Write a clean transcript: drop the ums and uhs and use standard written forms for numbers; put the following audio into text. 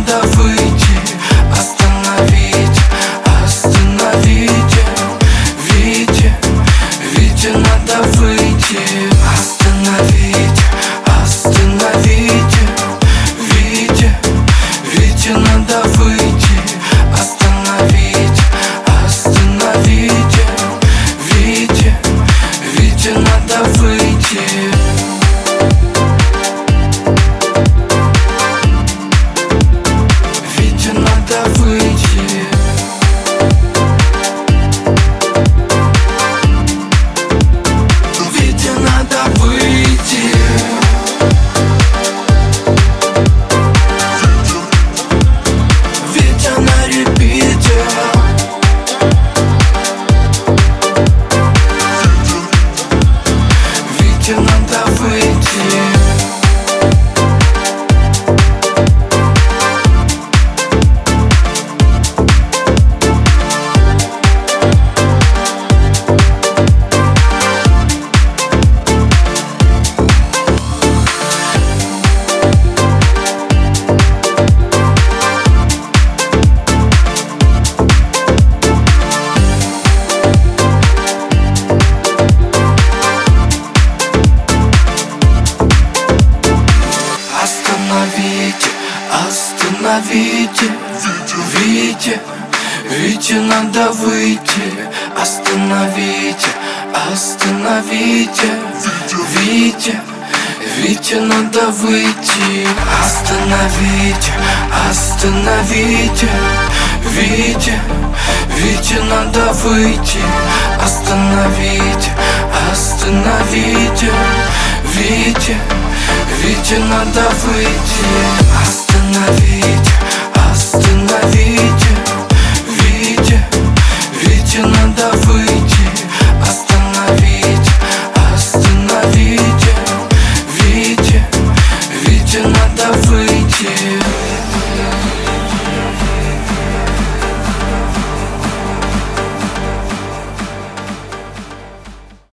надо выйти, остановить, остановите. Вите, Вите надо выйти, остановить, остановите. Вите, Вите надо выйти, остановить, остановите. Вите, Вите надо выйти. Вите надо выйти. Вите надо выйти. Витя на репите. Вите надо выйти. Остановите, остановите. Вите, Вите надо выйти, остановите, остановите. Вите, Вите надо выйти, остановите, остановите. Вите, Вите надо выйти, остановите, остановите. Вите, Вите надо выйти, остановить, остановить.